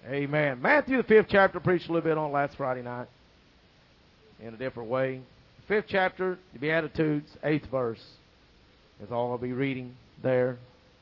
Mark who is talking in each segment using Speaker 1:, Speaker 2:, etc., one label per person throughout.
Speaker 1: Amen. Matthew, the 5th chapter, preached a little bit on last Friday night in a different way. 5th chapter, the Beatitudes, 8th verse is all I'll be reading there.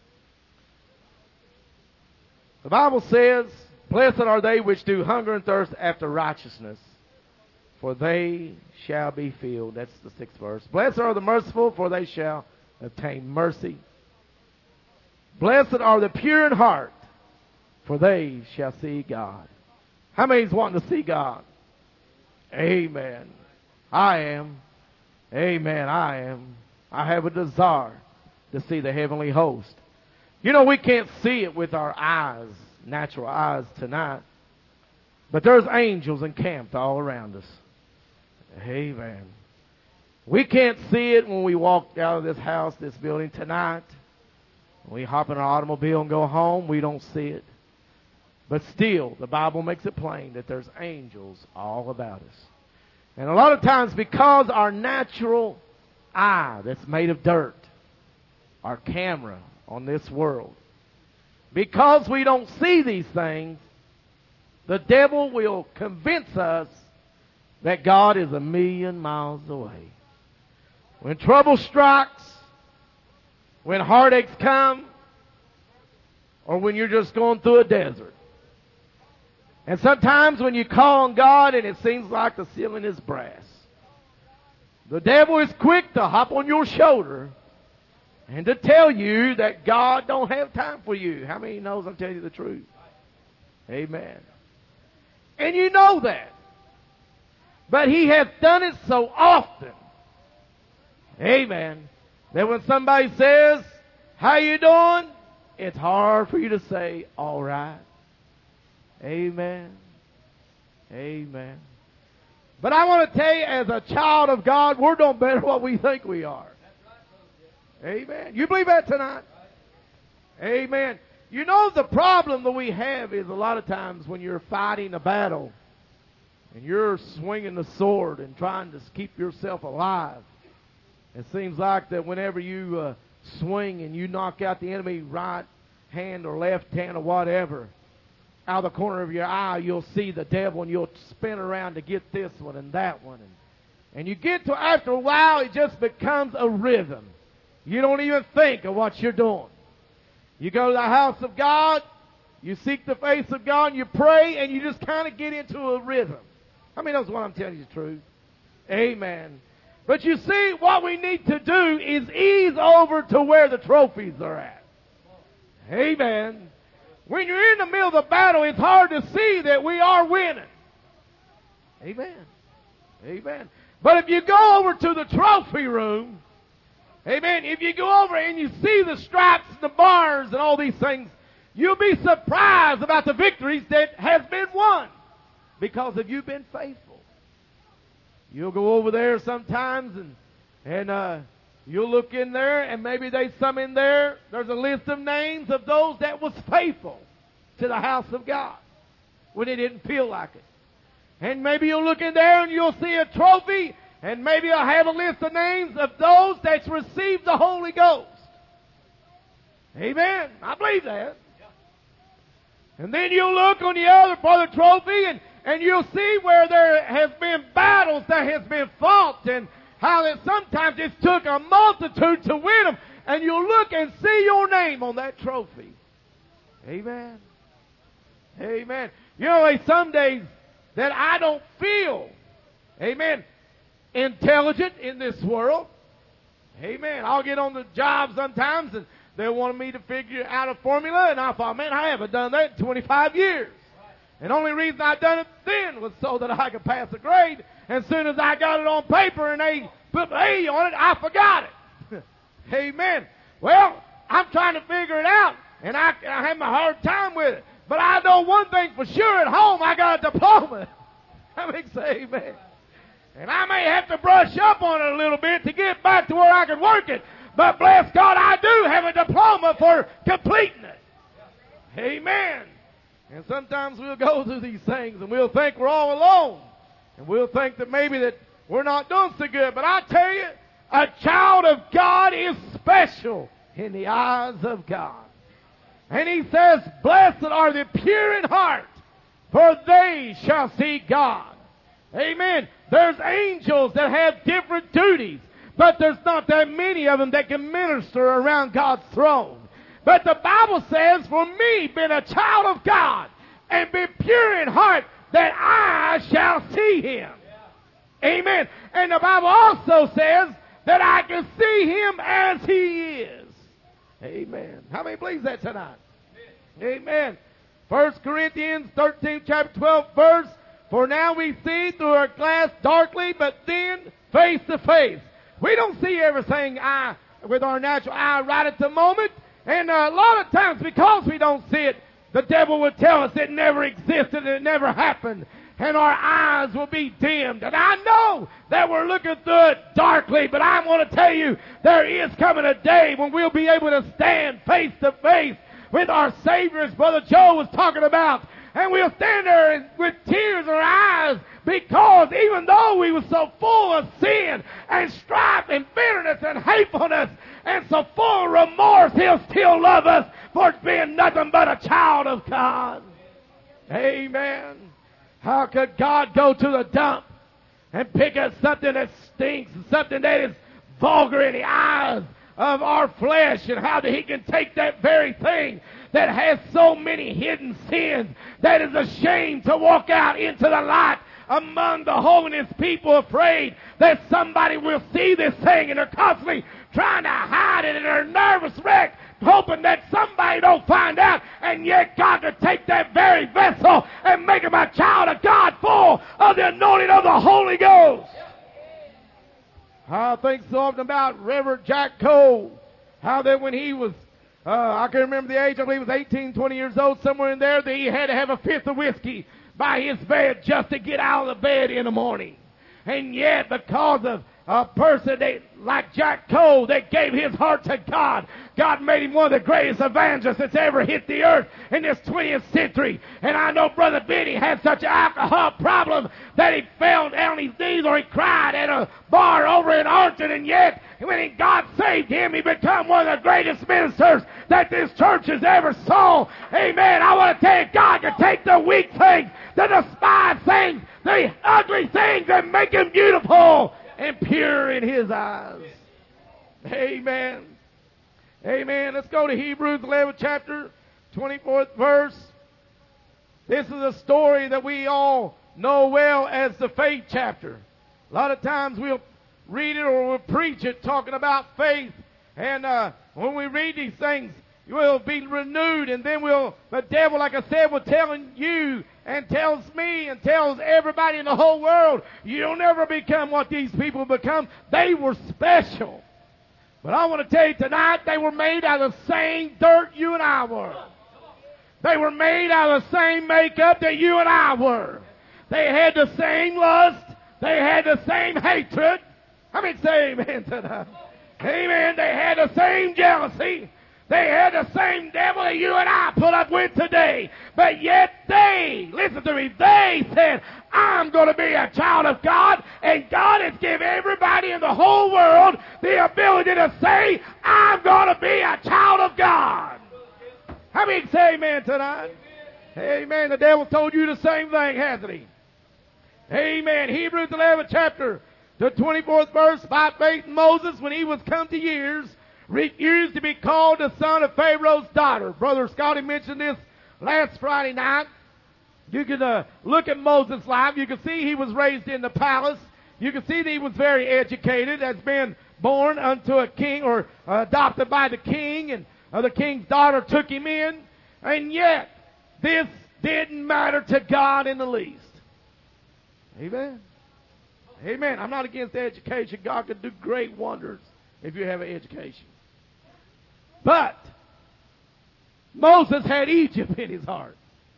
Speaker 1: The Bible says, "Blessed are they which do hunger and thirst after righteousness, for they shall be filled." That's the 6th verse. "Blessed are the merciful, for they shall obtain mercy. Blessed are the pure in heart, for they shall see God." How many is wanting to see God? Amen. I am. Amen. I am. I have a desire to see the heavenly host. You know, we can't see it with our eyes, natural eyes tonight, but there's angels encamped all around us. Amen. We can't see it when we walk out of this house, this building tonight. When we hop in our automobile and go home, we don't see it. But still, the Bible makes it plain that there's angels all about us. And a lot of times, because our natural eye that's made of dirt, our camera on this world, because we don't see these things, the devil will convince us that God is a million miles away. When trouble strikes, when heartaches come, or when you're just going through a desert. And sometimes when you call on God and it seems like the ceiling is brass, the devil is quick to hop on your shoulder and to tell you that God don't have time for you. How many knows I'm telling you the truth? Amen. And you know that. But he has done it so often. Amen. That when somebody says, "How you doing?" it's hard for you to say, "All right." Amen. Amen. But I want to tell you, as a child of God, we're doing better than what we think we are. Amen. You believe that tonight? Amen. You know, the problem that we have is a lot of times when you're fighting a battle and you're swinging the sword and trying to keep yourself alive, it seems like that whenever you swing and you knock out the enemy right hand or left hand or whatever, out of the corner of your eye, you'll see the devil and you'll spin around to get this one and that one. And you get to, after a while, it just becomes a rhythm. You don't even think of what you're doing. You go to the house of God, you seek the face of God, and you pray, and you just kind of get into a rhythm. How many knows what I'm telling you the truth? Amen. But you see, what we need to do is ease over to where the trophies are at. Amen. When you're in the middle of the battle, it's hard to see that we are winning. Amen. Amen. But if you go over to the trophy room, amen, if you go over and you see the stripes and the bars and all these things, you'll be surprised about the victories that has been won because of you been faithful. You'll go over there sometimes and you'll look in there, and maybe there's some in there. There's a list of names of those that was faithful to the house of God when it didn't feel like it. And maybe you'll look in there and you'll see a trophy, and maybe I'll have a list of names of those that's received the Holy Ghost. Amen. I believe that. And then you'll look on the other part of the trophy, and you'll see where there has been battles that has been fought, and how that sometimes it took a multitude to win them, and you'll look and see your name on that trophy. Amen. Amen. You know, there's some days that I don't feel, amen, intelligent in this world. Amen. I'll get on the job sometimes, and they wanted me to figure out a formula, and I thought, man, I haven't done that in 25 years. And the only reason I done it then was so that I could pass a grade. And as soon as I got it on paper and they put the A on it, I forgot it. Amen. Well, I'm trying to figure it out, and I have a hard time with it. But I know one thing for sure, at home I got a diploma. I mean, say amen. And I may have to brush up on it a little bit to get back to where I can work it. But bless God, I do have a diploma for completing it. Amen. And sometimes we'll go through these things and we'll think we're all alone. And we'll think that maybe that we're not doing so good. But I tell you, a child of God is special in the eyes of God. And he says, blessed are the pure in heart, for they shall see God. Amen. There's angels that have different duties, but there's not that many of them that can minister around God's throne. But the Bible says, for me, being a child of God, and be pure in heart, that I shall see Him. Amen. And the Bible also says that I can see Him as He is. Amen. How many believes that tonight? Amen. 1 Corinthians 13, chapter 12, verse, for now we see through a glass darkly, but then face to face. We don't see everything with our natural eye right at the moment. And a lot of times, because we don't see it, the devil will tell us it never existed, it never happened. And our eyes will be dimmed. And I know that we're looking through it darkly, but I want to tell you, there is coming a day when we'll be able to stand face to face with our Savior, as Brother Joe was talking about. And we'll stand there with tears in our eyes, because even though we were so full of sin and strife and bitterness and hatefulness and so full of remorse, He'll still love us for being nothing but a child of God. Amen. How could God go to the dump and pick up something that stinks, something that is vulgar in the eyes of our flesh, and how that He can take that very thing that has so many hidden sins, that is a shame to walk out into the light among the holiness people, afraid that somebody will see this thing, and they're constantly trying to hide it, and they're nervous wreck, hoping that somebody don't find out. And yet God could take that very vessel and make him a child of God, full of the anointing of the Holy Ghost. I think so often about Reverend Jack Cole, how that when he was I can remember the age, I believe he was 18, 20 years old, somewhere in there, that he had to have a fifth of whiskey by his bed just to get out of the bed in the morning. And yet, because of a person like Jack Cole that gave his heart to God, God made him one of the greatest evangelists that's ever hit the earth in this 20th century. And I know Brother Benny had such an alcohol problem that he fell down on his knees, or he cried at a bar over in Arlington. And yet, when God saved him, he became one of the greatest ministers that this church has ever saw. Amen. I want to tell you, God can take the weak things, the despised things, the ugly things, and make them beautiful and pure in His eyes. Amen. Amen. Let's go to Hebrews 11, chapter 24th verse. This is a story that we all know well as the faith chapter. A lot of times we'll read it or we'll preach it talking about faith. And when we read these things, we'll be renewed, and then the devil, like I said, will tell you and tells me and tells everybody in the whole world, you'll never become what these people become. They were special. But I want to tell you tonight, they were made out of the same dirt you and I were. They were made out of the same makeup that you and I were. They had the same lust. They had the same hatred. How many say amen tonight? Amen. They had the same jealousy. They had the same devil that you and I put up with today. But yet they, listen to me, they said, I'm going to be a child of God. And God has given everybody in the whole world the ability to say, I'm going to be a child of God. How many say amen tonight? Amen. The devil told you the same thing, hasn't he? Amen. Hebrews 11, chapter, the 24th verse, by faith Moses, when he was come to years, refused to be called the son of Pharaoh's daughter. Brother Scotty mentioned this last Friday night. You can look at Moses' life. You can see he was raised in the palace. You can see that he was very educated, as being born unto a king, or adopted by the king, and the king's daughter took him in. And yet, this didn't matter to God in the least. Amen. Amen. I'm not against education. God can do great wonders if you have an education. But Moses had Egypt in his heart.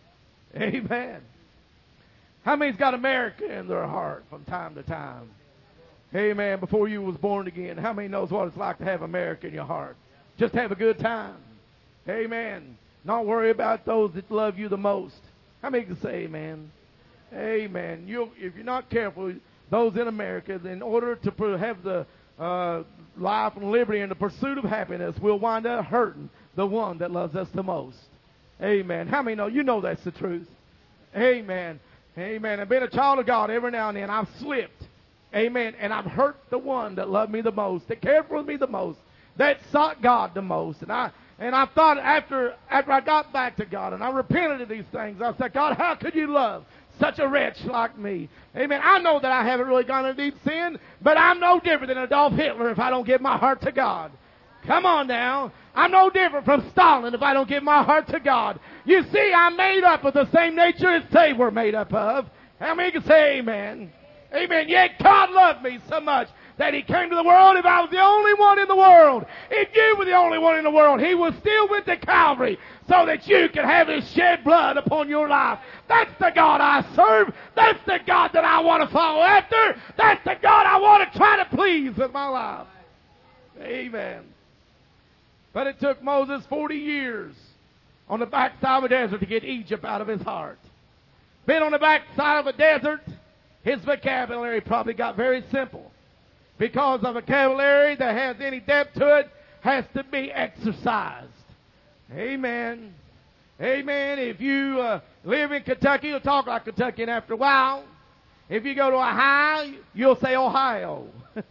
Speaker 1: Amen. How many's got America in their heart from time to time? Amen. Before you was born again, how many knows what it's like to have America in your heart? Just have a good time. Amen. Not worry about those that love you the most. How many can say amen? Amen. If you're not careful, those in America, in order to have the life and liberty and the pursuit of happiness, will wind up hurting the one that loves us the most. Amen. How many know? You know that's the truth. Amen. Amen. I've been a child of God every now and then. I've slipped. Amen. And I've hurt the one that loved me the most, that cared for me the most, that sought God the most. And I thought after I got back to God and I repented of these things, I said, God, how could you love such a wretch like me? Amen. I know that I haven't really gone into deep sin, but I'm no different than Adolf Hitler if I don't give my heart to God. Come on now. I'm no different from Stalin if I don't give my heart to God. You see, I'm made up of the same nature as they were made up of. How many can say amen? Amen. Yet God loved me so much that He came to the world. If I was the only one in the world, if you were the only one in the world, He was still went to Calvary so that you could have His shed blood upon your life. That's the God I serve. That's the God that I want to follow after. That's the God I want to try to please with my life. Amen. But it took Moses 40 years on the backside of a desert to get Egypt out of his heart. Been on the backside of a desert, his vocabulary probably got very simple. Because a vocabulary that has any depth to it has to be exercised. Amen. Amen. If you live in Kentucky, you'll talk like Kentuckian after a while. If you go to Ohio, you'll say Ohio.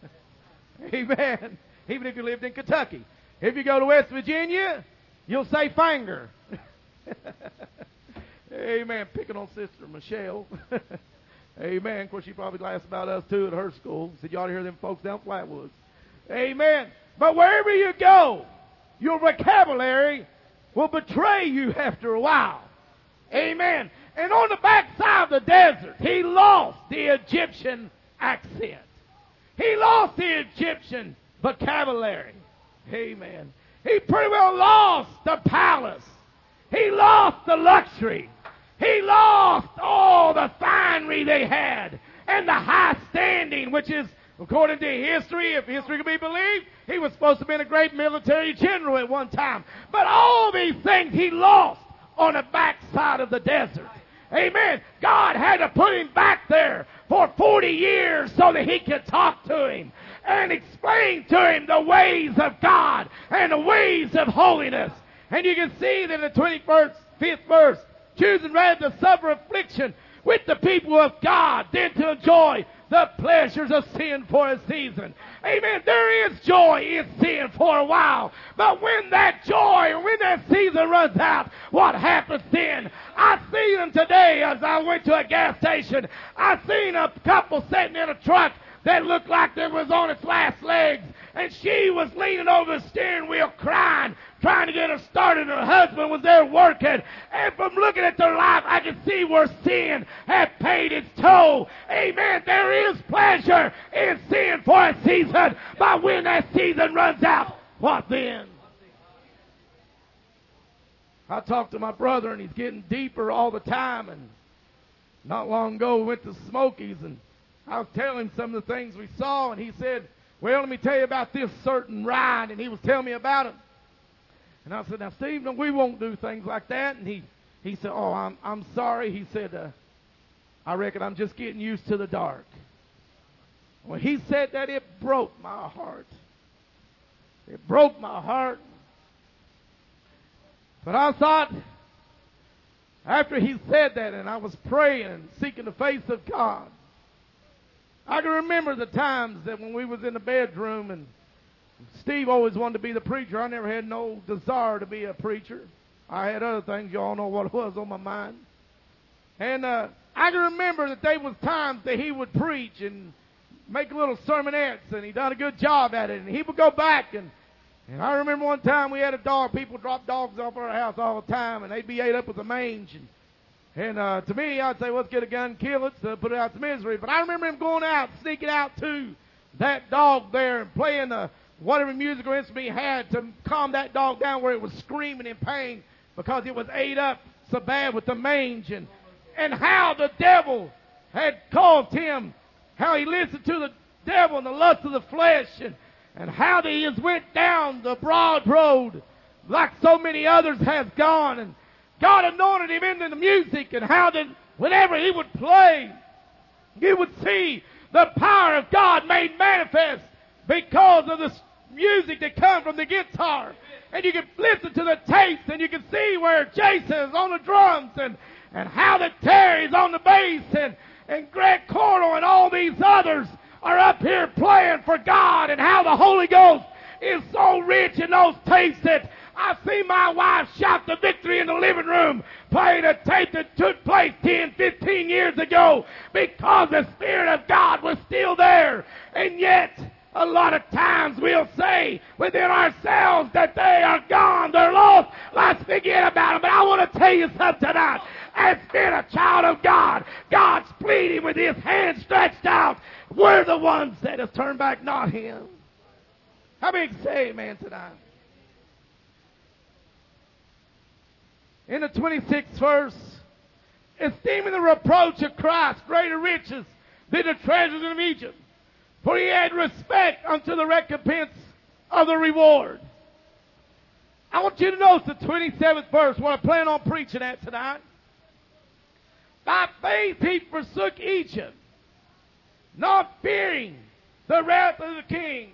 Speaker 1: Amen. Even if you lived in Kentucky. If you go to West Virginia, you'll say finger. Amen. Picking on Sister Michelle. Amen. Of course, she probably laughs about us, too, at her school. Said, you ought to hear them folks down Flatwoods. Amen. But wherever you go, your vocabulary will betray you after a while. Amen. And on the backside of the desert, he lost the Egyptian accent. He lost the Egyptian vocabulary. Amen. He pretty well lost the palace. He lost the luxury. He lost all the finery they had and the high standing, which is, according to history, if history can be believed, he was supposed to have been a great military general at one time. But all these things he lost on the backside of the desert. Amen. God had to put him back there for 40 years so that he could talk to him and explain to him the ways of God and the ways of holiness. And you can see that in the 25th verse, choosing rather to suffer affliction with the people of God than to enjoy the pleasures of sin for a season. Amen. There is joy in sin for a while. But when that joy, when that season runs out, what happens then? I seen them today as I went to a gas station. I seen a couple sitting in a truck that looked like it was on its last legs. And she was leaning over the steering wheel crying, trying to get her started. Her husband was there working. And from looking at their life, I can see where sin had paid its toll. Amen. There is pleasure in sin for a season. But when that season runs out, what then? I talked to my brother, and he's getting deeper all the time. And not long ago, we went to Smokies, and I was telling him some of the things we saw, and he said, well, let me tell you about this certain ride, and he was telling me about it. And I said, now, Steve, no, we won't do things like that. And he said, oh, I'm sorry. He said, I reckon I'm just getting used to the dark. When he said that, it broke my heart. It broke my heart. But I thought, after he said that, and I was praying and seeking the face of God, I can remember the times that when we was in the bedroom and Steve always wanted to be the preacher. I never had no desire to be a preacher. I had other things. You all know what it was on my mind. And I can remember that there was times that he would preach and make little sermonettes, and he done a good job at it. And he would go back, and I remember one time we had a dog. People drop dogs off our house all the time, and they'd be ate up with a mange. And to me, I'd say, let's get a gun, kill it, so put it out to misery. But I remember him going out, sneaking out to that dog there and playing whatever musical instrument he had to calm that dog down where it was screaming in pain because it was ate up so bad with the mange. And how the devil had caused him, how he listened to the devil and the lust of the flesh, and how he has went down the broad road like so many others have gone. And God anointed him into the music, and how that whenever he would play, you would see the power of God made manifest because of the music that comes from the guitar. And you can listen to the tapes, and you can see where Jason is on the drums, and and how that Terry's on the bass and Greg Cordell and all these others are up here playing for God, and how the Holy Ghost is so rich in those tapes that I've seen my wife shout the victory in the living room playing a tape that took place 10, 15 years ago because the Spirit of God was still there. And yet, a lot of times we'll say within ourselves that they are gone, they're lost, let's forget about them. But I want to tell you something tonight. As being a child of God, God's pleading with His hand stretched out. We're the ones that have turned back, not Him. How many can say amen tonight? In the 26th verse, esteeming the reproach of Christ greater riches than the treasures of Egypt, for he had respect unto the recompense of the reward. I want you to notice the 27th verse, what I plan on preaching at tonight. By faith he forsook Egypt, not fearing the wrath of the king.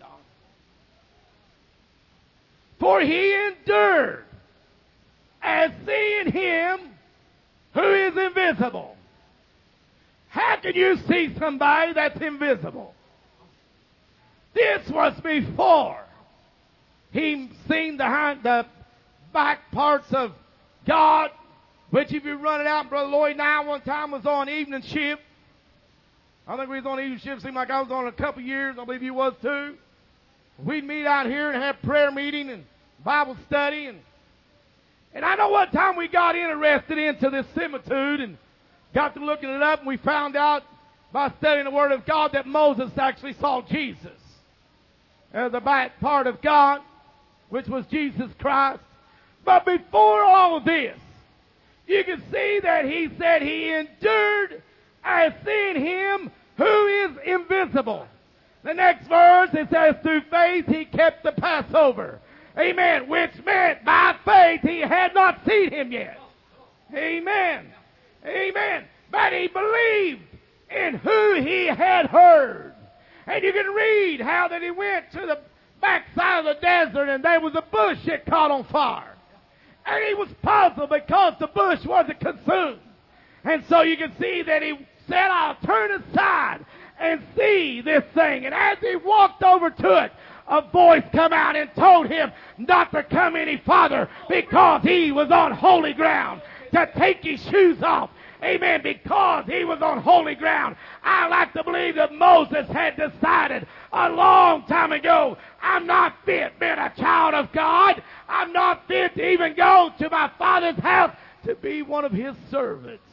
Speaker 1: For he endured as seeing Him who is invisible. How can you see somebody that's invisible? This was before he seen the back parts of God, which if you run it out, Brother Lloyd and I one time was on evening shift. I think we was on evening shift. Seemed like I was on a couple years. I believe you was too. We'd meet out here and have prayer meeting and Bible study, and I know what time we got interested into this similitude and got to looking it up, and we found out by studying the Word of God that Moses actually saw Jesus as the back part of God, which was Jesus Christ. But before all of this, you can see that he said he endured as seeing Him who is invisible. The next verse, it says, through faith he kept the Passover. Amen. Which meant by faith he had not seen Him yet. Amen. Amen. But he believed in who he had heard. And you can read how that he went to the backside of the desert and there was a bush that caught on fire. And he was puzzled because the bush wasn't consumed. And so you can see that he said, I'll turn aside and see this thing. And as he walked over to it, a voice come out and told him not to come any farther because he was on holy ground, to take his shoes off. Amen. Because he was on holy ground. I like to believe that Moses had decided a long time ago, I'm not fit being a child of God. I'm not fit to even go to my Father's house to be one of His servants.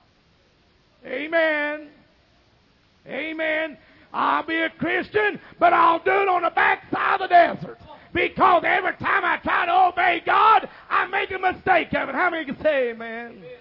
Speaker 1: Amen. Amen. I'll be a Christian, but I'll do it on the backside of the desert. Because every time I try to obey God, I make a mistake of it. How many can say amen? Amen.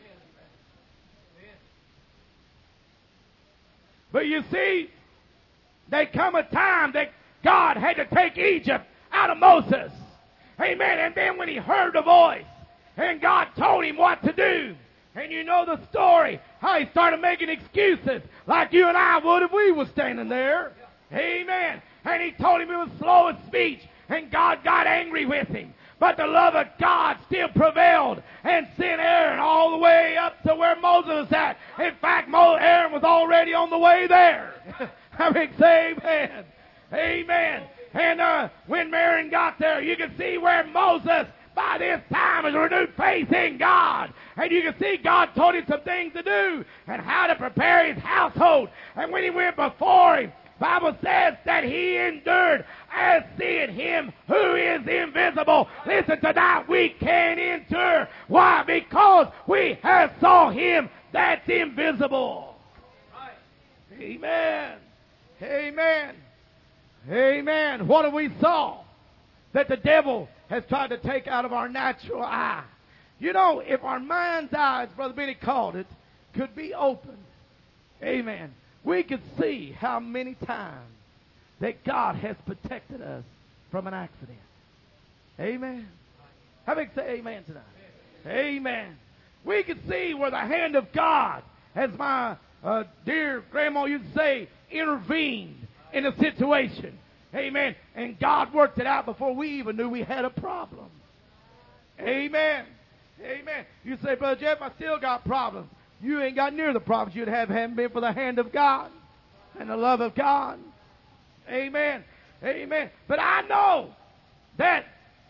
Speaker 1: But you see, there come a time that God had to take Egypt out of Moses. Amen. And then when he heard the voice, and God told him what to do, and you know the story, how he started making excuses like you and I would if we were standing there. Amen. And he told him he was slow of speech, and God got angry with him. But the love of God still prevailed and sent Aaron all the way up to where Moses was at. In fact, Aaron was already on the way there. I mean, say amen. Amen. And when Aaron got there, you can see where Moses by this time has renewed faith in God. And you can see God told him some things to do and how to prepare his household. And when he went before him, Bible says that he endured as seeing Him who is invisible. Listen, tonight we can endure. Why? Because we have saw Him that's invisible. Right. Amen. Amen. Amen. What have we saw? That the devil has tried to take out of our natural eye. You know, if our mind's eyes, Brother Benny called it, could be opened. Amen. We could see how many times that God has protected us from an accident. Amen. How many say amen tonight? Amen. We could see where the hand of God, as my dear grandma used to say, intervened in a situation. Amen. And God worked it out before we even knew we had a problem. Amen. Amen. You say, Brother Jeff, I still got problems. You ain't got near the problems you'd have hadn't been for the hand of God and the love of God. Amen. Amen. But I know that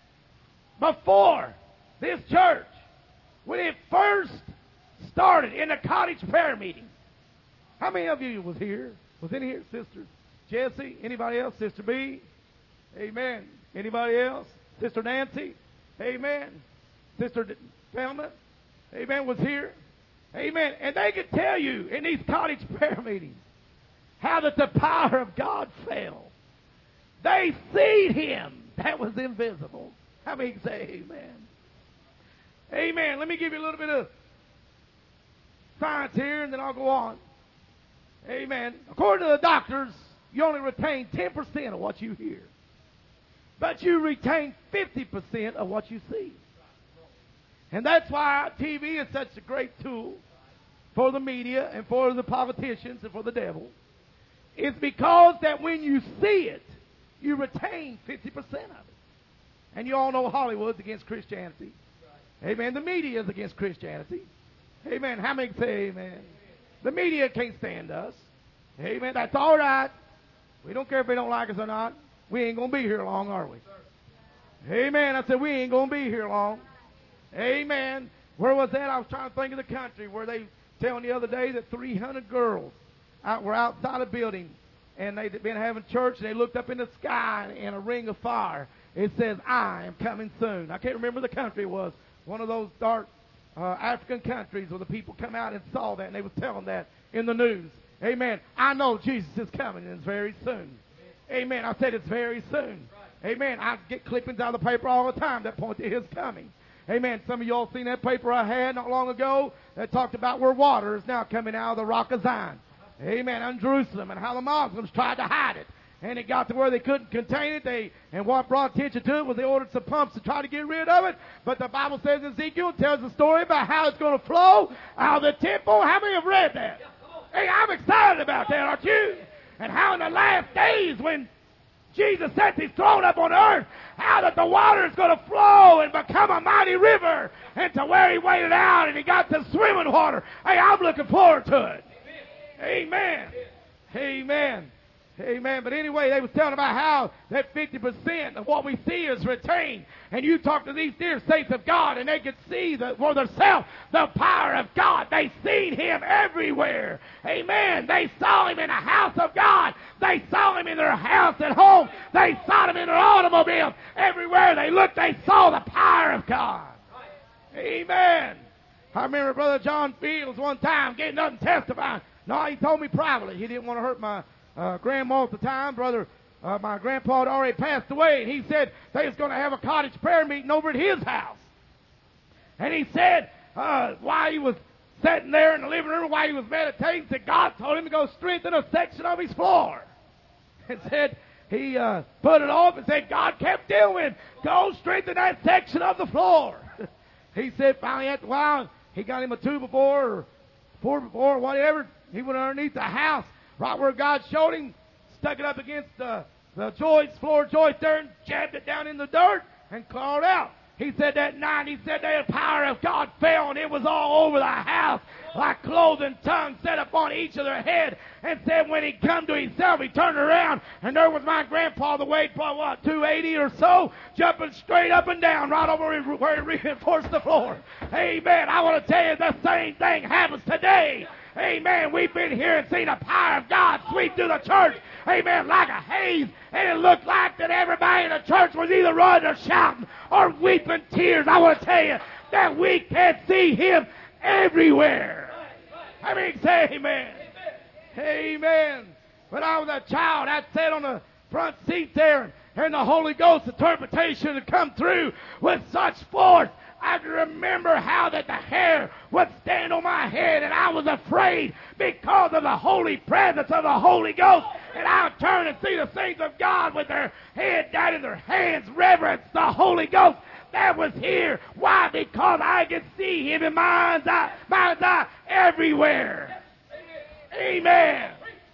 Speaker 1: before this church, when it first started in the cottage prayer meeting, how many of you was here? Was in here? Sister Jessie? Anybody else? Sister B? Amen. Anybody else? Sister Nancy? Amen. Sister Thelma? Amen. Was here? Amen. And they could tell you in these cottage prayer meetings how that the power of God fell. They seen him that was invisible. How many can say amen? Amen. Let me give you a little bit of science here, and then I'll go on. Amen. According to the doctors, you only retain 10% of what you hear. But you retain 50% of what you see. And that's why TV is such a great tool for the media and for the politicians and for the devil. It's because that when you see it, you retain 50% of it. And you all know Hollywood's against Christianity. Amen. The media is against Christianity. Amen. How many say amen? The media can't stand us. Amen. That's all right. We don't care if they don't like us or not. We ain't going to be here long, are we? Amen. I said, we ain't going to be here long. Amen. Where was that? I was trying to think of the country where they telling the other day that 300 girls were outside a building, and they'd been having church, and they looked up in the sky in a ring of fire. It says, I am coming soon. I can't remember the country it was. One of those dark African countries where the people come out and saw that, and they was telling that in the news. Amen. I know Jesus is coming, and it's very soon. Amen. I said it's very soon. Amen. I get clippings out of the paper all the time that point to his coming. Amen. Some of you all seen that paper I had not long ago that talked about where water is now coming out of the rock of Zion. Amen. In Jerusalem, and how the Muslims tried to hide it. And it got to where they couldn't contain it. And what brought attention to it was they ordered some pumps to try to get rid of it. But the Bible says in Ezekiel, tells the story about how it's going to flow out of the temple. How many have read that? Hey, I'm excited about that, aren't you? And how in the last days when Jesus sets his throne up on earth, how that the water is going to flow and become a mighty river, and to where he waited out and he got to swimming water. Hey, I'm looking forward to it. Amen. Amen. Amen. But anyway, they was telling about how that 50% of what we see is retained. And you talk to these dear saints of God, and they could see for themselves the power of God. They seen him everywhere. Amen. They saw him in the house of God. They saw him in their house at home. They saw him in their automobiles. Everywhere they looked, they saw the power of God. Amen. I remember Brother John Fields one time getting up and testifying. No, he told me privately. He didn't want to hurt my grandma at the time. My grandpa had already passed away, and he said they was going to have a cottage prayer meeting over at his house. And he said while he was sitting there in the living room, while he was meditating, that God told him to go strengthen a section of his floor. And said he put it off and said God kept doing, go strengthen that section of the floor. He said finally after a while, he got him a 2x4 or 4x4 or whatever. He went underneath the house, right where God showed him, stuck it up against the floor joist there, and jabbed it down in the dirt and clawed out. He said that night, the power of God fell, and it was all over the house like cloven tongues set upon each of their head. And said when he come to himself, he turned around, and there was my grandpa, the weight probably, 280 or so, jumping straight up and down right over where he reinforced the floor. Amen. I want to tell you the same thing happens today. Amen. We've been here and seen the power of God sweep through the church. Amen. Like a haze. And it looked like that everybody in the church was either running or shouting or weeping tears. I want to tell you that we can see him everywhere. I mean, say amen. Amen. When I was a child, I'd sit on the front seat there, and the Holy Ghost interpretation had come through with such force. I can remember how that the hair would stand on my head, and I was afraid because of the holy presence of the Holy Ghost. And I would turn and see the saints of God with their head down in their hands, reverence the Holy Ghost that was here. Why? Because I could see him in mind's eye everywhere. Amen.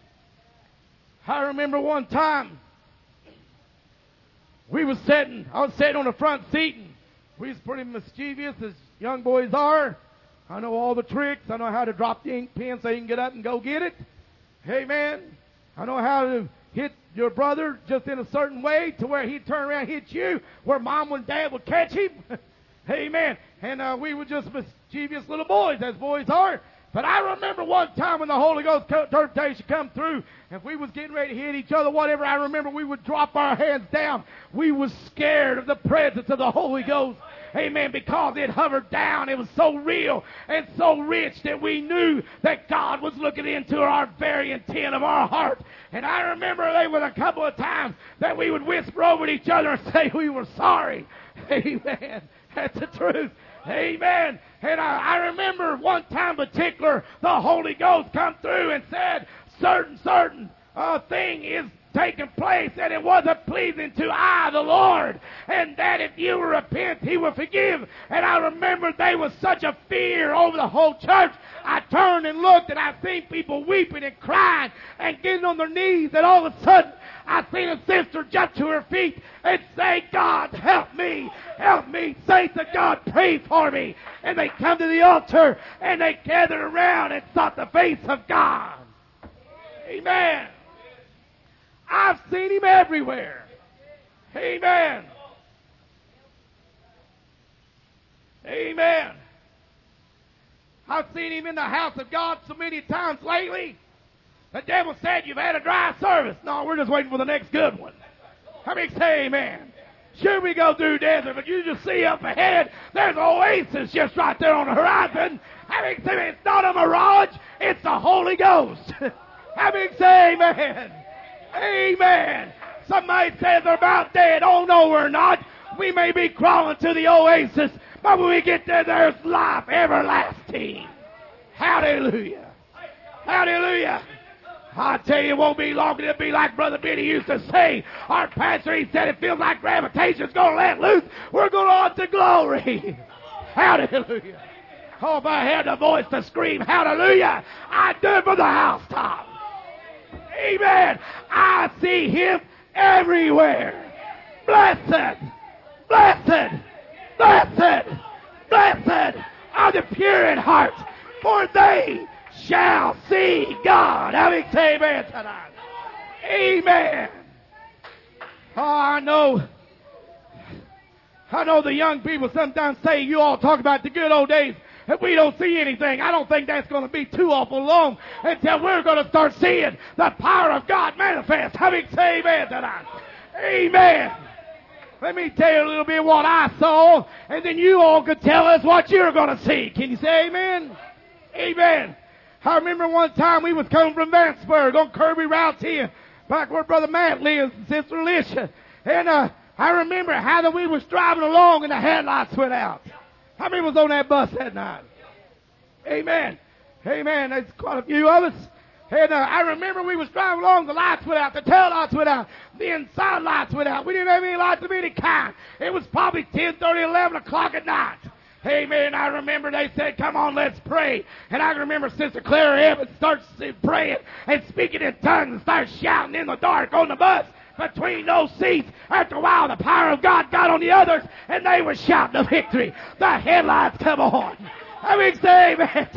Speaker 1: I remember one time I was sitting on the front seat, and We was pretty mischievous as young boys are. I know all the tricks. I know how to drop the ink pen so you can get up and go get it. Amen. I know how to hit your brother just in a certain way to where he'd turn around and hit you, where mom and dad would catch him. Amen. And we were just mischievous little boys, as boys are. But I remember one time when the Holy Ghost interpretation come through, if we was getting ready to hit each other, whatever, I remember we would drop our hands down. We was scared of the presence of the Holy Ghost. Amen. Because it hovered down. It was so real and so rich that we knew that God was looking into our very intent of our heart. And I remember there was a couple of times that we would whisper over to each other and say we were sorry. Amen. That's the truth. Amen. And I remember one time in particular, the Holy Ghost come through and said, certain thing is taking place, and it wasn't pleasing to I, the Lord, and that if you will repent, He will forgive. And I remember there was such a fear over the whole church. I turned and looked, and I seen people weeping and crying and getting on their knees, and all of a sudden, I seen a sister jump to her feet and say, God, help me, saints of God, pray for me. And they come to the altar, and they gathered around and sought the face of God. Amen. I've seen Him everywhere. Amen. Amen. I've seen Him in the house of God so many times lately. The devil said, you've had a dry service. No, we're just waiting for the next good one. How many say amen? Sure, we go through desert, but you just see up ahead, there's an oasis just right there on the horizon. How many say it's not a mirage, it's the Holy Ghost. How many say amen? Amen. Somebody says they're about dead. Oh, no, we're not. We may be crawling to the oasis, but when we get there, there's life everlasting. Hallelujah. Hallelujah. I tell you, it won't be long. It'll be like Brother Benny used to say. Our pastor, he said, it feels like gravitation's going to let loose. We're going on to glory. Hallelujah. Oh, if I had the voice to scream hallelujah, I'd do it for the housetop. Amen. I see Him everywhere. Blessed, blessed, blessed, blessed are the pure in heart, for they shall see God. How many say amen tonight? Amen. Oh, I know the young people sometimes say you all talk about the good old days and we don't see anything. I don't think that's going to be too awful long until we're going to start seeing the power of God manifest. How many say amen tonight? Amen. Let me tell you a little bit what I saw, and then you all could tell us what you're going to see. Can you say amen? Amen. I remember one time we was coming from Vanceburg on Kirby Routes here, back where Brother Matt lives and Sister Alicia. And I remember how that we was driving along and the headlights went out. How many was on that bus that night? Amen. Amen. There's quite a few of us. And I remember we was driving along, the lights went out, the tail lights went out, the inside lights went out. We didn't have any lights of any kind. It was probably 10:30, 11 o'clock at night. Amen. I remember they said, come on, let's pray. And I remember Sister Clara Evans starts praying and speaking in tongues and starts shouting in the dark on the bus between those seats. After a while, the power of God got on the others, and they were shouting the victory. The headlights come on. I mean, say amen.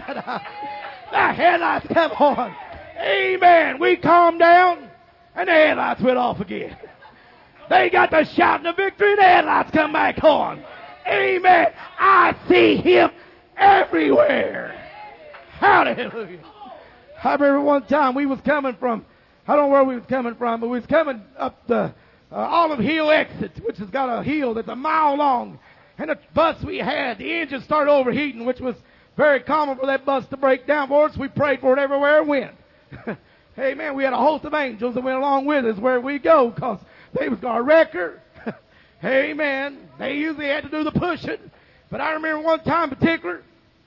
Speaker 1: The headlights come on. Amen. We calmed down, and the headlights went off again. They got to shouting the victory, and the headlights come back on. Amen. I see Him everywhere. Hallelujah. I remember one time we was coming from, I don't know where we was coming from, but we was coming up the Olive Hill exit, which has got a hill that's a mile long. And the bus we had, the engine started overheating, which was very common for that bus to break down for us. We prayed for it everywhere it went. Amen. We had a host of angels that went along with us where we go because they was going to wreck her. Amen. They usually had to do the pushing. But I remember one time in particular,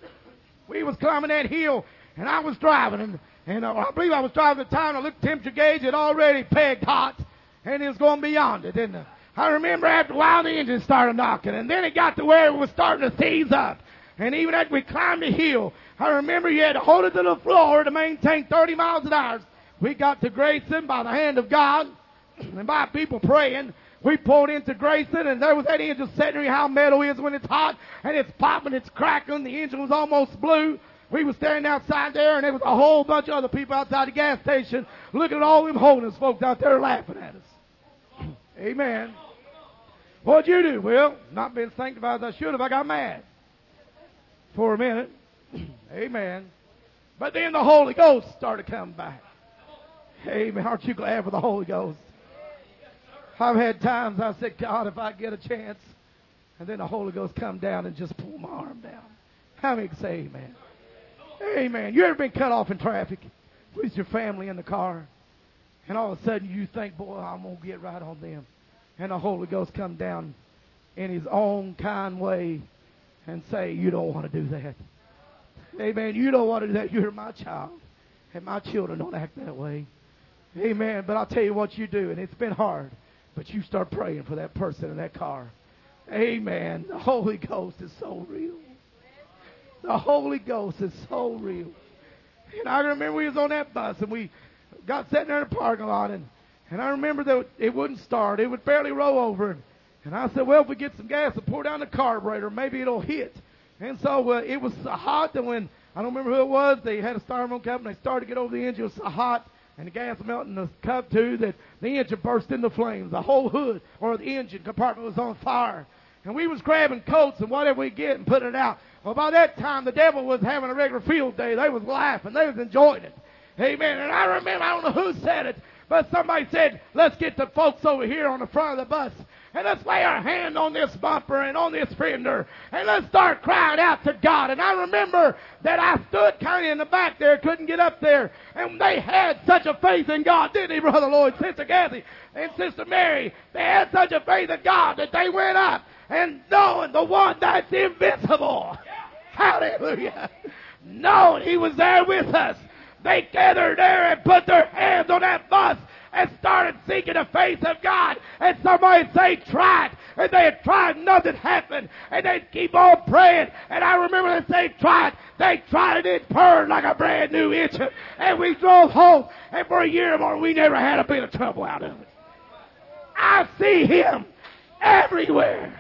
Speaker 1: we was climbing that hill, and I was driving. And I believe I was driving at the time. I looked at the temperature gauge. It already pegged hot, and it was going beyond it. And I remember after a while, the engine started knocking. And then it got to where it was starting to seize up. And even after we climbed the hill, I remember you had to hold it to the floor to maintain 30 miles an hour. We got to Grayson by the hand of God and by people praying. We pulled into Grayson, and there was that engine sitting there. How metal is when it's hot, and it's popping, it's crackling. The engine was almost blue. We were standing outside there, and there was a whole bunch of other people outside the gas station looking at all them holiness folks out there laughing at us. Amen. What'd you do? Well, not being sanctified as I should have. I got mad for a minute. Amen. But then the Holy Ghost started coming back. Amen. Aren't you glad for the Holy Ghost? I've had times I said, God, if I get a chance, and then the Holy Ghost come down and just pull my arm down. How many can say amen? Amen. You ever been cut off in traffic with your family in the car, and all of a sudden you think, boy, I'm going to get right on them. And the Holy Ghost come down in his own kind way and say, you don't want to do that. Amen. You don't want to do that. You're my child. And my children don't act that way. Amen. But I'll tell you what you do, and it's been hard. But you start praying for that person in that car. Amen. The Holy Ghost is so real. The Holy Ghost is so real. And I remember we was on that bus, and we got sitting there in the parking lot, and I remember that it wouldn't start. It would barely roll over. And I said, well, if we get some gas and pour down the carburetor, maybe it'll hit. And so it was so hot that when, I don't remember who it was, they had a styrofoam cup, and they started to get over the engine. It was so hot, and the gas melted in the cup too, that the engine burst into flames. The whole hood, or the engine compartment, was on fire. And we was grabbing coats and whatever we get and putting it out. Well, by that time, the devil was having a regular field day. They was laughing. They was enjoying it. Amen. And I remember, I don't know who said it, but somebody said, let's get the folks over here on the front of the bus, and let's lay our hand on this bumper and on this fender, and let's start crying out to God. And I remember that I stood kind of in the back there, couldn't get up there, and they had such a faith in God, didn't they, Brother Lloyd, Sister Kathy, and Sister Mary? They had such a faith in God that they went up and knowing the one that's invincible. Hallelujah. Knowing he was there with us. They gathered there and put their hands on that bus and started seeking the face of God. And somebody say, try it. And they had tried, nothing happened. And they'd keep on praying. And I remember they say, try it. They tried it, it purred like a brand new engine. And we drove home. And for a year or more, we never had a bit of trouble out of it. I see him everywhere.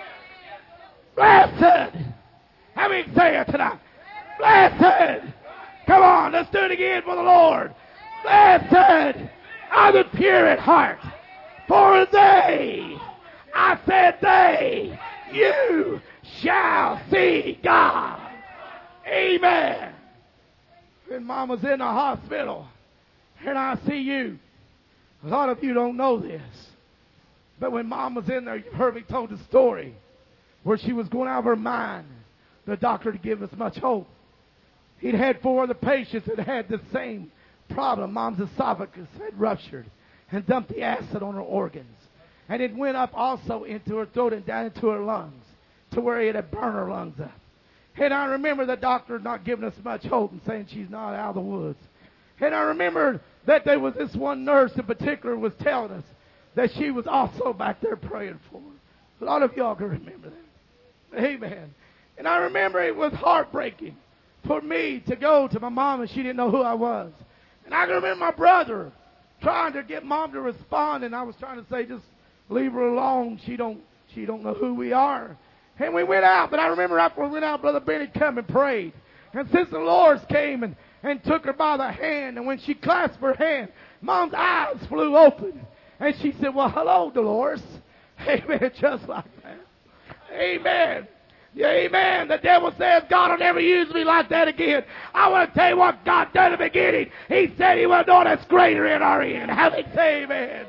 Speaker 1: Blessed. How many say it tonight? Blessed. Come on, let's do it again for the Lord. Blessed are the pure at heart, for they, I said they, you shall see God. Amen. When Mama's in the hospital, and I see you, a lot of you don't know this, but when Mama's in there, you've heard me told the story where she was going out of her mind, the doctor to give us much hope. He'd had 4 other patients that had the same problem. Mom's esophagus had ruptured and dumped the acid on her organs. And it went up also into her throat and down into her lungs to where it had burned her lungs up. And I remember the doctor not giving us much hope and saying she's not out of the woods. And I remember that there was this one nurse in particular was telling us that she was also back there praying for her. A lot of y'all can remember that. Amen. And I remember it was heartbreaking for me to go to my mom and she didn't know who I was. And I can remember my brother trying to get Mom to respond, and I was trying to say, just leave her alone. She don't know who we are. And we went out, but I remember after we went out, Brother Benny come and prayed. And Sister Dolores came and took her by the hand, and when she clasped her hand, Mom's eyes flew open. And she said, well, hello, Dolores. Amen, just like that. Amen. Yeah, amen. The devil says God will never use me like that again. I want to tell you what God done in the beginning. He said he will do us greater in our end. How they say amen.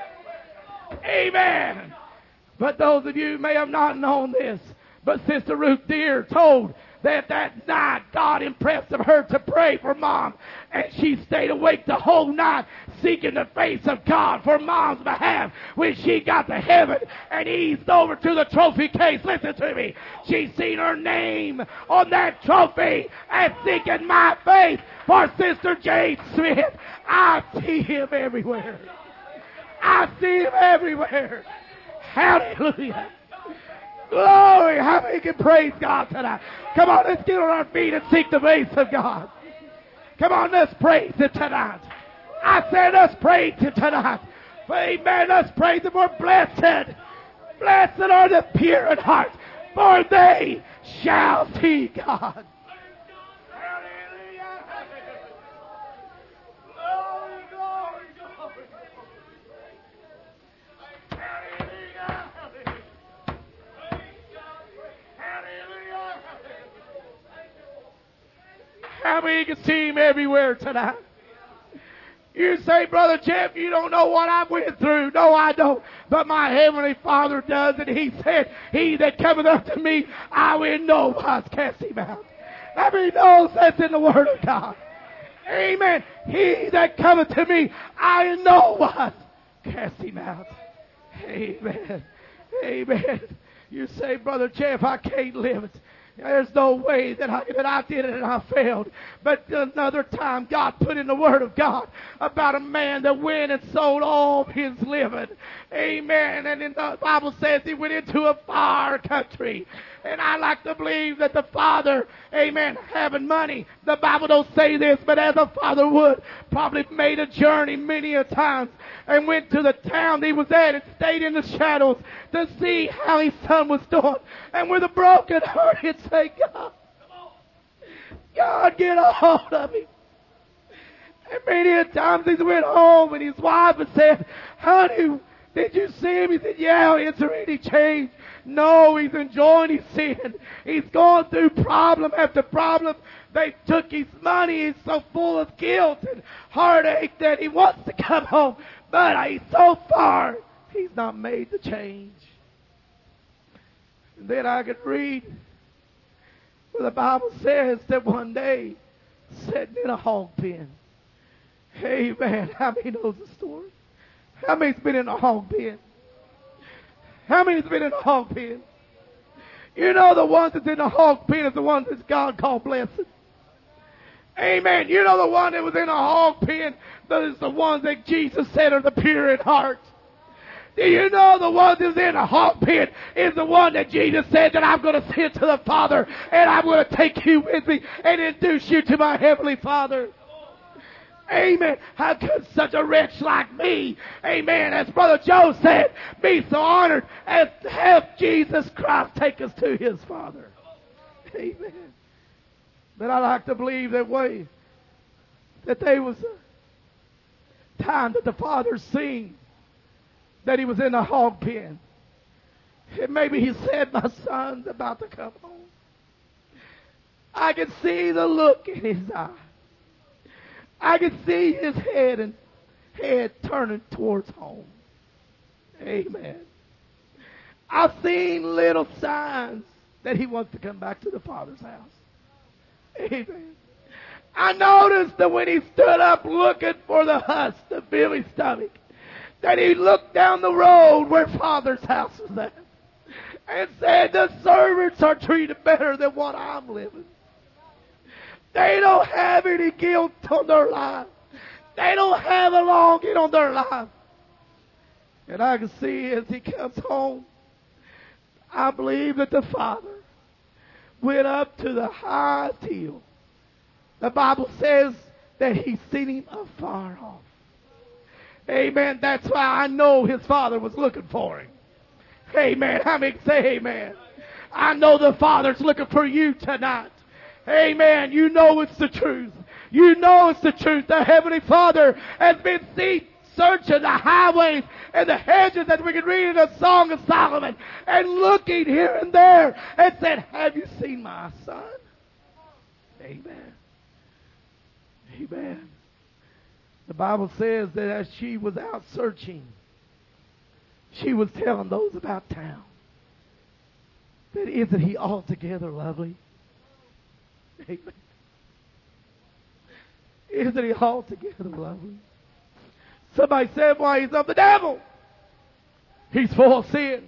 Speaker 1: Amen. But those of you may have not known this, but Sister Ruth Deere told that night God impressed of her to pray for Mom. And she stayed awake the whole night seeking the face of God for Mom's behalf. When she got to heaven and eased over to the trophy case, listen to me, she seen her name on that trophy and seeking my faith for Sister Jane Smith. I see him everywhere. I see him everywhere. Hallelujah. Glory. How many can praise God tonight? Come on, let's get on our feet and seek the face of God. Come on, let's praise Him tonight. I said let's praise Him tonight. Amen. Let's praise Him. We're blessed. Blessed are the pure in heart, for they shall see God. Hallelujah. Glory, glory, glory. Hallelujah. Hallelujah. How many can see Him everywhere tonight? You say, Brother Jeff, you don't know what I went through. No, I don't. But my Heavenly Father does. And He said, He that cometh unto me, I will in no wise cast him out. How many knows that's in the Word of God? Amen. He that cometh to me, I in no wise cast him out. Amen. Amen. You say, Brother Jeff, I can't live it. There's no way that I did it and I failed. But another time, God put in the Word of God about a man that went and sold all his living. Amen. And in the Bible says he went into a far country. And I like to believe that the father, amen, having money, the Bible don't say this, but as a father would, probably made a journey many a times and went to the town he was at and stayed in the shadows to see how his son was doing. And with a broken heart, he'd say, God, get a hold of him. And many a times he went home and his wife had said, honey, did you see him? He said, yeah, is there any change? No, he's enjoying his sin. He's going through problem after problem. They took his money. He's so full of guilt and heartache that he wants to come home. But he's so far, he's not made the change. And then I could read where the Bible says that one day, sitting in a hog pen. Amen. How many knows the story? How many's been in a hog pen? How many's been in a hog pen? You know the ones that's in the hog pen is the ones that God called blessed. Amen. You know the one that was in a hog pen, those are the ones that Jesus said are the pure in heart. Do you know the one that's in a hog pen is the one that Jesus said that I'm going to send to the Father and I'm going to take you with me and introduce you to my Heavenly Father. Amen. How could such a wretch like me, amen, as Brother Joe said, be so honored as to have Jesus Christ take us to His Father? Amen. But I like to believe that way, that there was a time that the Father seen that He was in a hog pen. And maybe He said, my son's about to come home. I can see the look in his eye. I can see his head turning towards home. Amen. I've seen little signs that he wants to come back to the Father's house. Amen. I noticed that when he stood up looking for the husk to fill his stomach, that he looked down the road where Father's house was at and said, the servants are treated better than what I'm living. They don't have any guilt on their life. They don't have a longing on their life. And I can see as he comes home, I believe that the Father went up to the highest hill. The Bible says that he's seen him afar off. Amen. That's why I know his Father was looking for him. Amen. How many say amen? I know the Father's looking for you tonight. Amen. You know it's the truth. You know it's the truth. The Heavenly Father has been searching the highways and the hedges that we can read in the Song of Solomon and looking here and there and said, have you seen my son? Amen. Amen. The Bible says that as she was out searching, she was telling those about town that isn't he altogether lovely? Amen. Isn't he altogether lovely? Somebody said, why, he's of the devil. He's full of sin.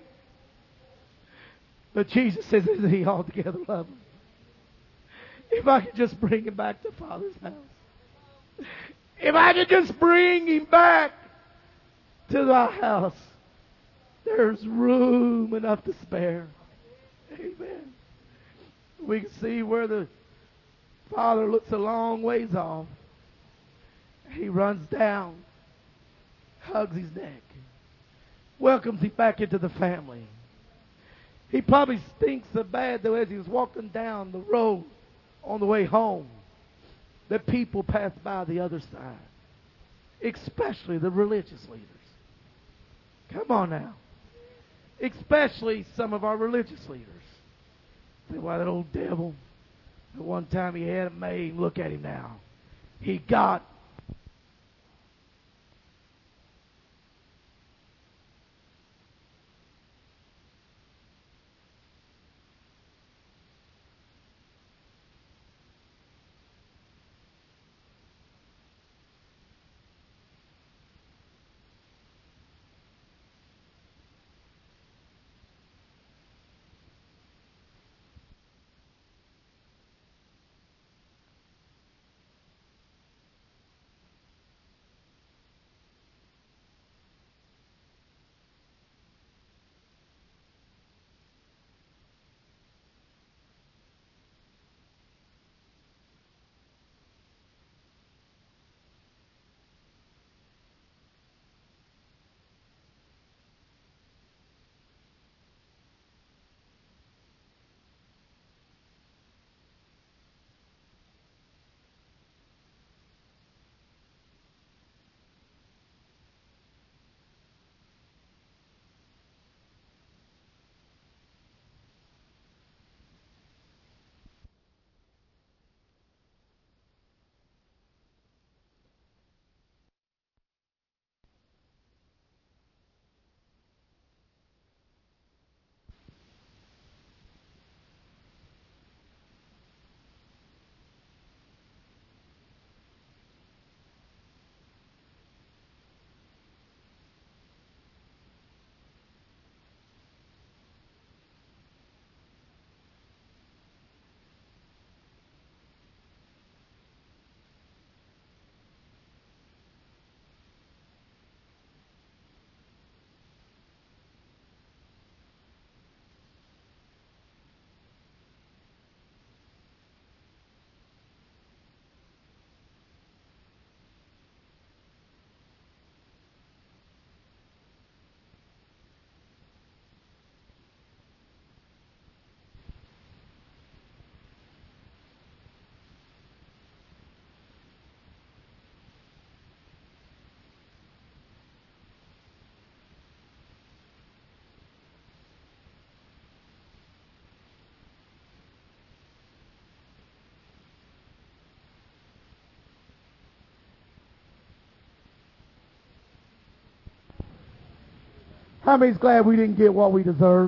Speaker 1: But Jesus says, isn't he altogether lovely? If I could just bring him back to Father's house. If I could just bring him back to the house, there's room enough to spare. Amen. We can see where the Father looks a long ways off. He runs down. hugs his neck, welcomes him back into the family. He probably stinks so bad, though, as he was walking down the road on the way home, that people passed by the other side, especially the religious leaders. Come on now. Especially some of our religious leaders. Say, why, that old devil, the one time he had it made, look at him now. He got How many's glad we didn't get what we deserve?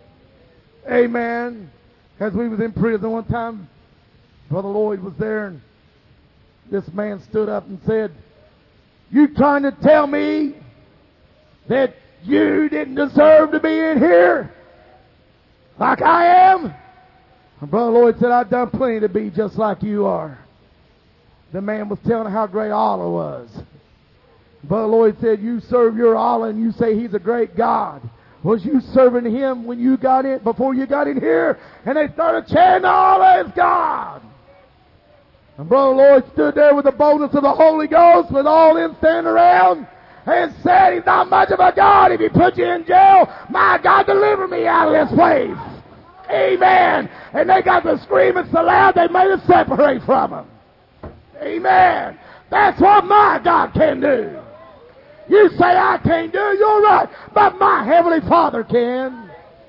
Speaker 1: Amen. As we was in prison one time, Brother Lloyd was there, and this man stood up and said, "You trying to tell me that you didn't deserve to be in here like I am?" And Brother Lloyd said, "I've done plenty to be just like you are." The man was telling how great Allah was. Brother Lloyd said, "You serve your Allah and you say He's a great God. Was you serving Him when you got in, before you got in here?" And they started chanting, "Allah is God." And Brother Lloyd stood there with the boldness of the Holy Ghost, with all them standing around, and said, "He's not much of a God. If He put you in jail, my God, deliver me out of this place." Amen. And they got to screaming so loud they made us separate from Him. Amen. That's what my God can do. You say I can't do it, you're right, but my Heavenly Father can.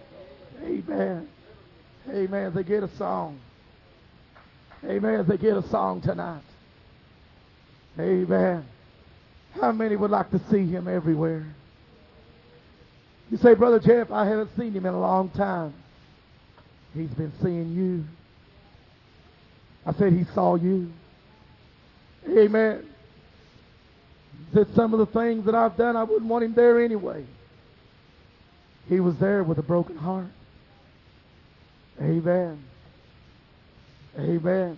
Speaker 1: Amen. Amen. They get a song. Amen. They get a song tonight. Amen. How many would like to see Him everywhere? You say, "Brother Jeff, I haven't seen Him in a long time." He's been seeing you. I said He saw you. Amen. Said some of the things that I've done, I wouldn't want Him there anyway. He was there with a broken heart. Amen. Amen.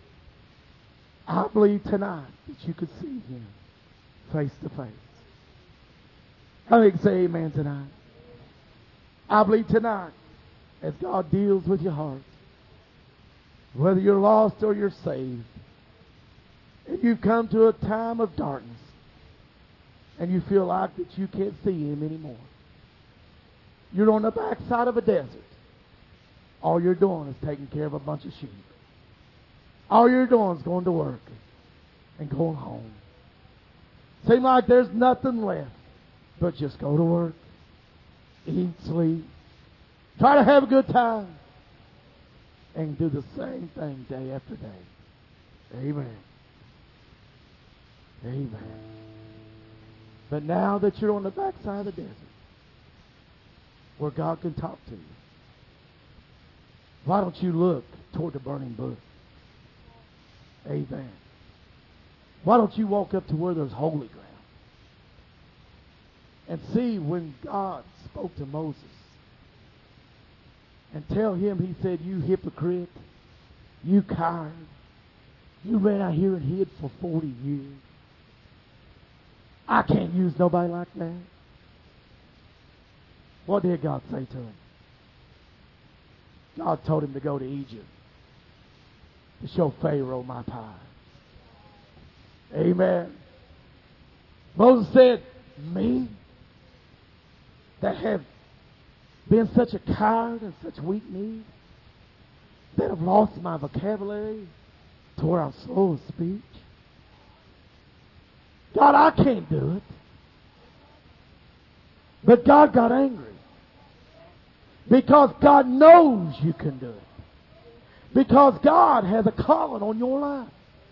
Speaker 1: I believe tonight that you could see Him face to face. How many can say amen tonight? I believe tonight, as God deals with your heart, whether you're lost or you're saved, and you've come to a time of darkness, and you feel like that you can't see him anymore. You're on the backside of a desert. All you're doing is taking care of a bunch of sheep. All you're doing is going to work and going home. Seems like there's nothing left but just go to work, eat, sleep, try to have a good time, and do the same thing day after day. Amen. Amen. But now that you're on the backside of the desert, where God can talk to you, why don't you look toward the burning bush? Amen. Why don't you walk up to where there's holy ground and see when God spoke to Moses and tell him, he said, you hypocrite, you coward, you ran out here and hid for 40 years. I can't use nobody like that. What did God say to him? God told him to go to Egypt to show Pharaoh my power. Amen. Moses said, me, that have been such a coward and such weak knees, that have lost my vocabulary to where I'm slow of speech. God, I can't do it. But God got angry. Because God knows you can do it. Because God has a calling on your life.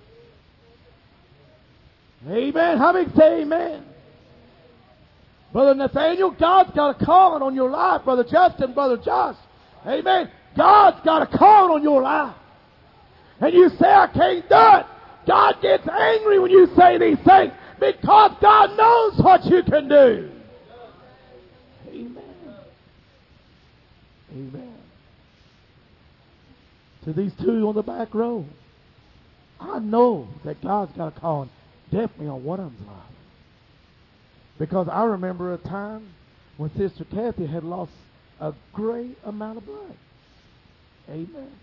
Speaker 1: Amen. How many say amen? Brother Nathaniel, God's got a calling on your life. Brother Justin, Brother Josh. Amen. God's got a calling on your life. And you say, I can't do it. God gets angry when you say these things. Because God knows what you can do. Amen. Amen. To these two on the back row, I know that God's got a calling definitely on one of them's life. Because I remember a time when Sister Kathy had lost a great amount of blood. Amen.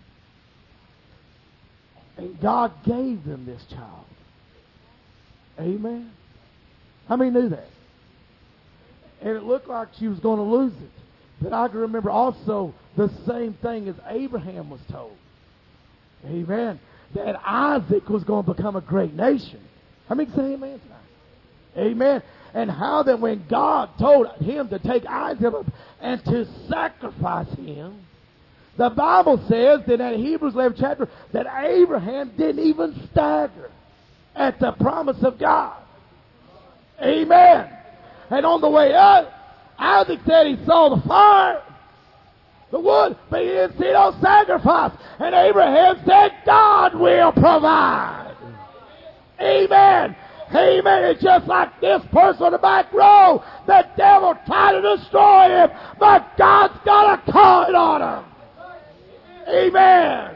Speaker 1: And God gave them this child. Amen. How many knew that? And it looked like she was going to lose it. But I can remember also the same thing as Abraham was told. Amen. That Isaac was going to become a great nation. How many say amen tonight? Amen. And how that when God told him to take Isaac and to sacrifice him, the Bible says that in Hebrews 11 chapter that Abraham didn't even stagger at the promise of God. Amen. And on the way up, Isaac said he saw the fire, the wood, but he didn't see no sacrifice. And Abraham said, God will provide. Amen. Amen. It's just like this person on the back row. The devil tried to destroy him, but God's got a calling on him. Amen.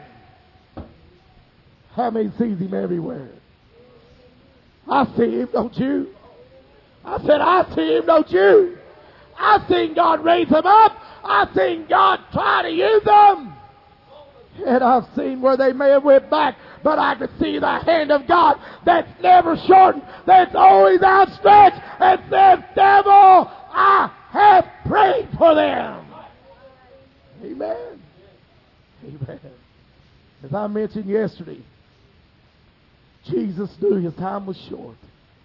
Speaker 1: How many sees him everywhere? I see him, don't you? I said, I see him, don't you? I've seen God raise him up. I've seen God try to use them. And I've seen where they may have went back, but I can see the hand of God that's never shortened, that's always outstretched, and says, devil, I have prayed for them. Amen. Amen. As I mentioned yesterday, Jesus knew his time was short.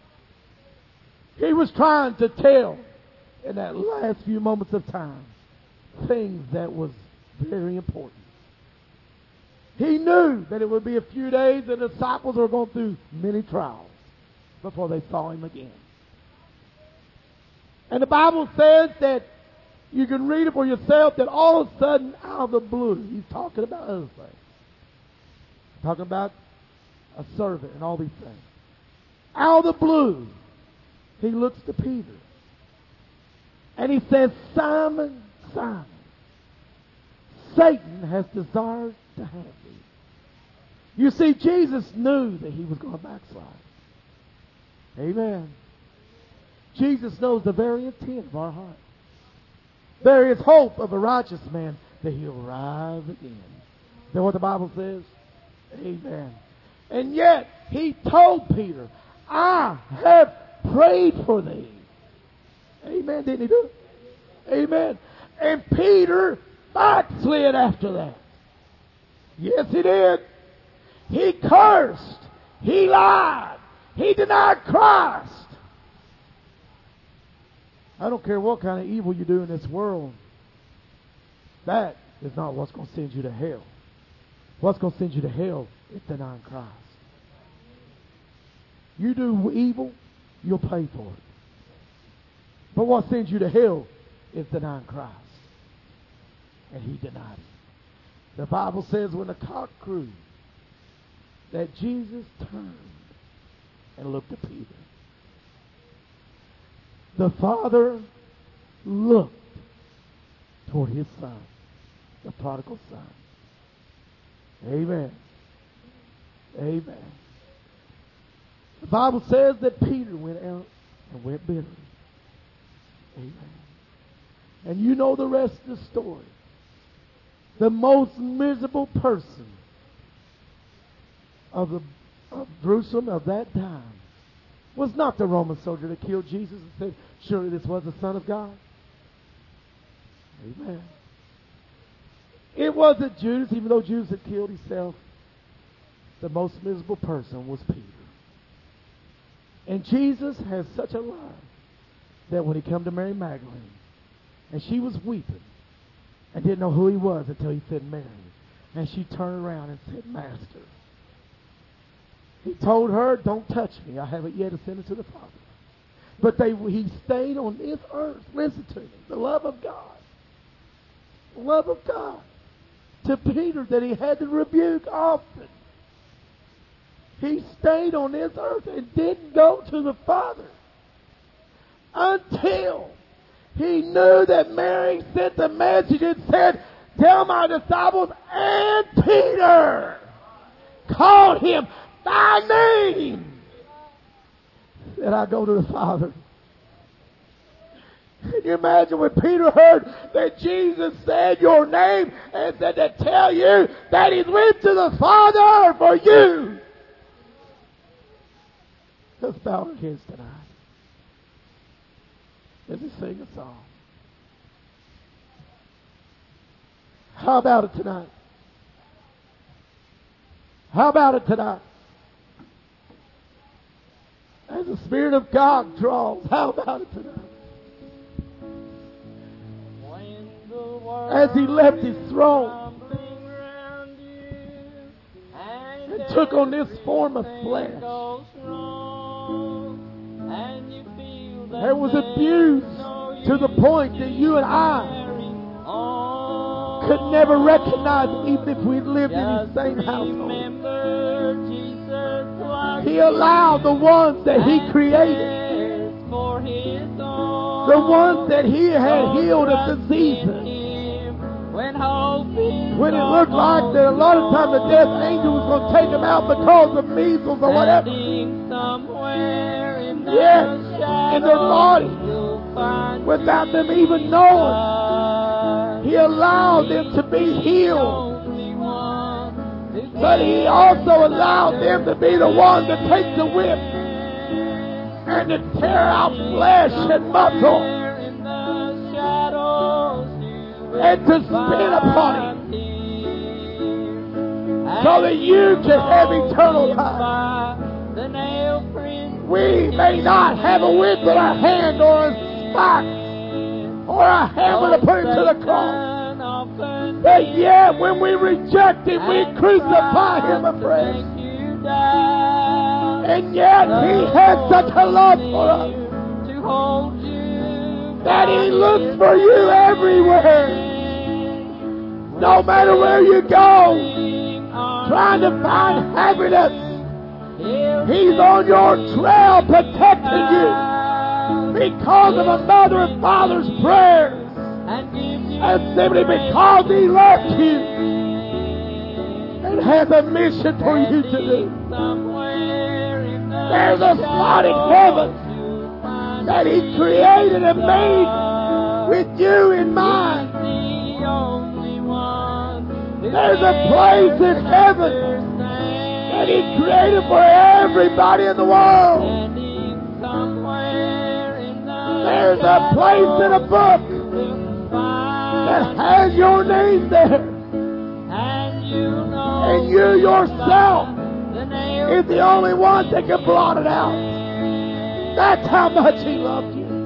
Speaker 1: He was trying to tell in that last few moments of time things that was very important. He knew that it would be a few days and the disciples were going through many trials before they saw him again. And the Bible says that you can read it for yourself that all of a sudden, out of the blue, he's talking about other things. Talking about a servant and all these things. Out of the blue, he looks to Peter. And he says, Simon, Simon, Satan has desired to have thee. You see, Jesus knew that he was going to backslide. Amen. Jesus knows the very intent of our heart. There is hope of a righteous man that he'll rise again. Is that what the Bible says? Amen. And yet, he told Peter, I have prayed for thee. Amen. Didn't he do it? Amen. And Peter backslid after that. Yes, he did. He cursed. He lied. He denied Christ. I don't care what kind of evil you do in this world. That is not what's going to send you to hell. What's going to send you to hell is denying Christ. You do evil, you'll pay for it. But what sends you to hell is denying Christ. And he denied it. The Bible says when the cock crew, that Jesus turned and looked at Peter. The Father looked toward his Son, the prodigal Son. Amen. Amen. The Bible says that Peter went out and wept bitterly. Amen. And you know the rest of the story. The most miserable person of Jerusalem of that time was not the Roman soldier that killed Jesus and said, surely this was the Son of God. Amen. It wasn't Judas, even though Judas had killed himself. The most miserable person was Peter. And Jesus has such a love that when he came to Mary Magdalene, and she was weeping and didn't know who he was until he said Mary. And she turned around and said, Master. He told her, don't touch me. I haven't yet ascended to the Father. But he stayed on this earth. Listen to me. The love of God. The love of God. To Peter that he had to rebuke often. He stayed on this earth and didn't go to the Father until he knew that Mary sent the message and said, tell my disciples and Peter, called him by name, that I go to the Father. Can you imagine when Peter heard that Jesus said your name and said to tell you that he's went to the Father for you? Let's bow our heads tonight. Let's just sing a song. How about it tonight? How about it tonight? As the Spirit of God draws, how about it tonight? As he left his throne and took on this form of flesh, there was abuse to the point that you and I could never recognize even if we lived in the same household. He allowed the ones that he created, the ones that he had healed of diseases, when it looked like that a lot of times the death angel was going to take him out because of measles or whatever. Yes, in their body, without them even knowing. He allowed them to be healed. But he also allowed them to be the ones that take the whip and to tear out flesh and muscle and to spit upon it so that you can have eternal life. We may not have a whip in our hand or a spike or a hammer to put him to the cross. But yet when we reject him, we crucify him afresh. And yet he has such a love for us that he looks for you everywhere. No matter where you go, trying to find happiness, he's on your trail protecting you because of a mother and father's prayers. And simply because he loves you and has a mission for you to do. There's a spot in heaven that he created and made with you in mind. There's a place in heaven that he created for everybody in the world. There's a place in a book that has your name there. And you yourself is the only one that can blot it out. That's how much He loved you.